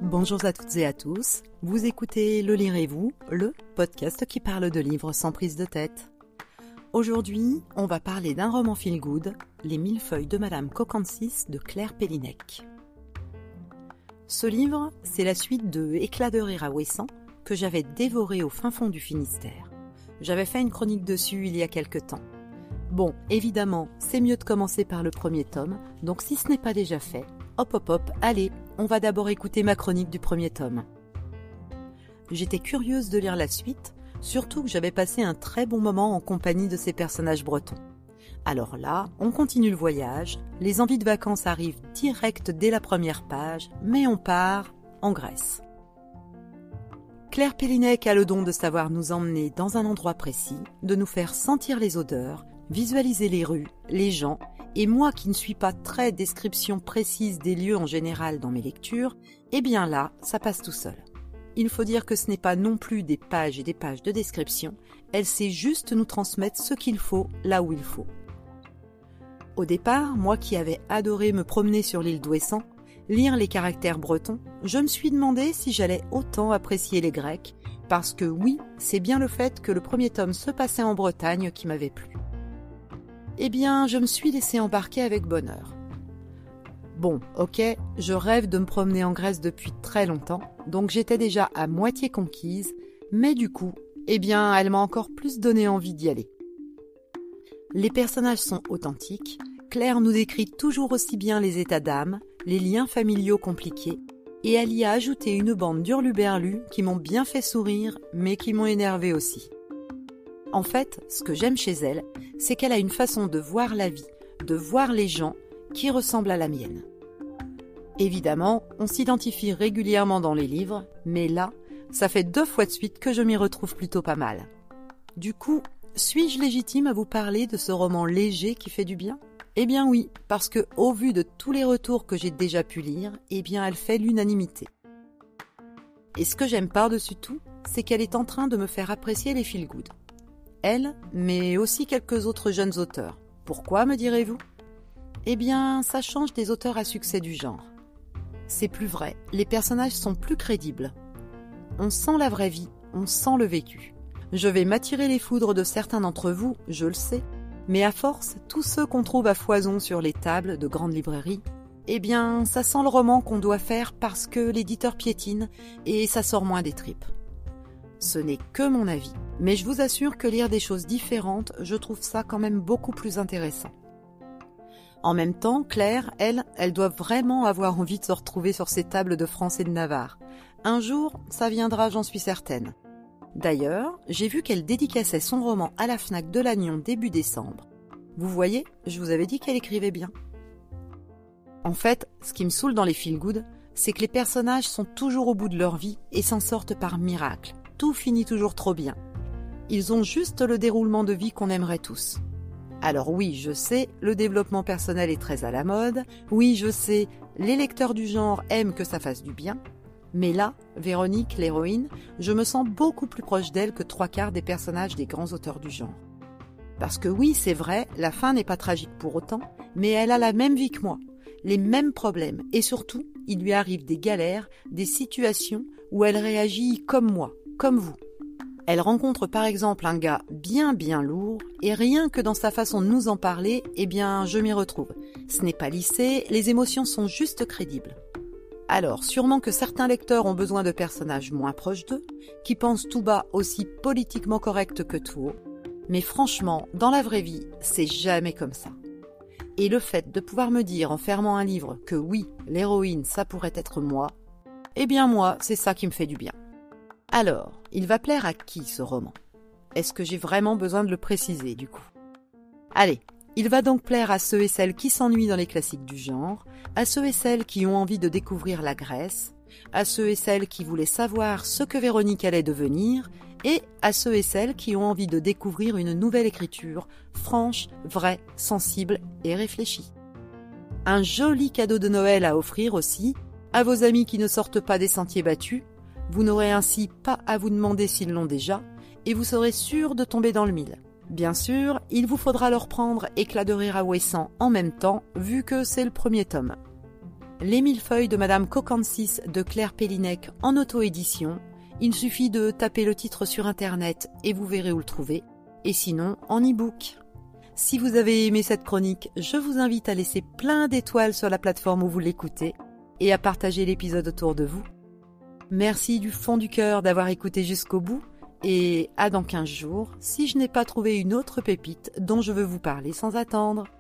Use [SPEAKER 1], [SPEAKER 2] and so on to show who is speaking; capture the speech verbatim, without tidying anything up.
[SPEAKER 1] Bonjour à toutes et à tous, vous écoutez Le Lirez-vous, le podcast qui parle de livres sans prise de tête. Aujourd'hui, on va parler d'un roman feel-good, Les Millefeuilles de Madame Coquencis de Claire Pellinec. Ce livre, c'est la suite de Éclat de rire à Ouessant que j'avais dévoré au fin fond du Finistère. J'avais fait une chronique dessus il y a quelque temps. Bon, évidemment, c'est mieux de commencer par le premier tome, donc si ce n'est pas déjà fait, hop hop hop, allez, on va d'abord écouter ma chronique du premier tome. J'étais curieuse de lire la suite, surtout que j'avais passé un très bon moment en compagnie de ces personnages bretons. Alors là, on continue le voyage, les envies de vacances arrivent direct dès la première page, mais on part en Grèce. Claire Pellinec a le don de savoir nous emmener dans un endroit précis, de nous faire sentir les odeurs, visualiser les rues, les gens, et moi qui ne suis pas très description précise des lieux en général dans mes lectures, eh bien là, ça passe tout seul. Il faut dire que ce n'est pas non plus des pages et des pages de description, elle sait juste nous transmettre ce qu'il faut là où il faut. Au départ, moi qui avais adoré me promener sur l'île d'Ouessant, lire les caractères bretons, je me suis demandé si j'allais autant apprécier les Grecs, parce que oui, c'est bien le fait que le premier tome se passait en Bretagne qui m'avait plu. Eh bien, je me suis laissé embarquer avec bonheur. Bon, ok, je rêve de me promener en Grèce depuis très longtemps, donc j'étais déjà à moitié conquise, mais du coup, eh bien, elle m'a encore plus donné envie d'y aller. Les personnages sont authentiques, Claire nous décrit toujours aussi bien les états d'âme, les liens familiaux compliqués, et elle y a ajouté une bande d'hurluberlus qui m'ont bien fait sourire, mais qui m'ont énervé aussi. En fait, ce que j'aime chez elle, c'est qu'elle a une façon de voir la vie, de voir les gens, qui ressemble à la mienne. Évidemment, on s'identifie régulièrement dans les livres, mais là, ça fait deux fois de suite que je m'y retrouve plutôt pas mal. Du coup, suis-je légitime à vous parler de ce roman léger qui fait du bien ? Eh bien oui, parce que au vu de tous les retours que j'ai déjà pu lire, eh bien elle fait l'unanimité. Et ce que j'aime par-dessus tout, c'est qu'elle est en train de me faire apprécier les feel-good. Elle, mais aussi quelques autres jeunes auteurs. Pourquoi, me direz-vous ? Eh bien, ça change des auteurs à succès du genre. C'est plus vrai, les personnages sont plus crédibles. On sent la vraie vie, on sent le vécu. Je vais m'attirer les foudres de certains d'entre vous, je le sais, mais à force, tous ceux qu'on trouve à foison sur les tables de grandes librairies, eh bien, ça sent le roman qu'on doit faire parce que l'éditeur piétine et ça sort moins des tripes. Ce n'est que mon avis, mais je vous assure que lire des choses différentes, je trouve ça quand même beaucoup plus intéressant. En même temps, Claire, elle, elle doit vraiment avoir envie de se retrouver sur ces tables de France et de Navarre. Un jour, ça viendra, j'en suis certaine. D'ailleurs, j'ai vu qu'elle dédicaçait son roman à la Fnac de Lannion début décembre. Vous voyez, je vous avais dit qu'elle écrivait bien. En fait, ce qui me saoule dans les feel-good, c'est que les personnages sont toujours au bout de leur vie et s'en sortent par miracle. Tout finit toujours trop bien. Ils ont juste le déroulement de vie qu'on aimerait tous. Alors oui, je sais, le développement personnel est très à la mode. Oui, je sais, les lecteurs du genre aiment que ça fasse du bien. Mais là, Véronique, l'héroïne, je me sens beaucoup plus proche d'elle que trois quarts des personnages des grands auteurs du genre. Parce que oui, c'est vrai, la fin n'est pas tragique pour autant, mais elle a la même vie que moi, les mêmes problèmes, et surtout, il lui arrive des galères, des situations où elle réagit comme moi, comme vous. Elle rencontre par exemple un gars bien bien lourd, et rien que dans sa façon de nous en parler, eh bien, je m'y retrouve. Ce n'est pas lissé, les émotions sont juste crédibles. Alors, sûrement que certains lecteurs ont besoin de personnages moins proches d'eux, qui pensent tout bas aussi politiquement corrects que tout haut. Mais franchement, dans la vraie vie, c'est jamais comme ça. Et le fait de pouvoir me dire en fermant un livre que oui, l'héroïne, ça pourrait être moi, eh bien moi, c'est ça qui me fait du bien. Alors, il va plaire à qui ce roman ? Est-ce que j'ai vraiment besoin de le préciser du coup ? Allez, il va donc plaire à ceux et celles qui s'ennuient dans les classiques du genre, à ceux et celles qui ont envie de découvrir la Grèce, à ceux et celles qui voulaient savoir ce que Véronique allait devenir, et à ceux et celles qui ont envie de découvrir une nouvelle écriture, franche, vraie, sensible et réfléchie. Un joli cadeau de Noël à offrir aussi, à vos amis qui ne sortent pas des sentiers battus. Vous n'aurez ainsi pas à vous demander s'ils l'ont déjà, et vous serez sûr de tomber dans le mille. Bien sûr, il vous faudra leur prendre Éclat de rire à Ouessant en même temps, vu que c'est le premier tome. Les millefeuilles de Madame Cocancis de Claire Pellinec en auto-édition. Il suffit de taper le titre sur internet et vous verrez où le trouver, et sinon en e-book. Si vous avez aimé cette chronique, je vous invite à laisser plein d'étoiles sur la plateforme où vous l'écoutez et à partager l'épisode autour de vous. Merci du fond du cœur d'avoir écouté jusqu'au bout et à dans quinze jours si je n'ai pas trouvé une autre pépite dont je veux vous parler sans attendre.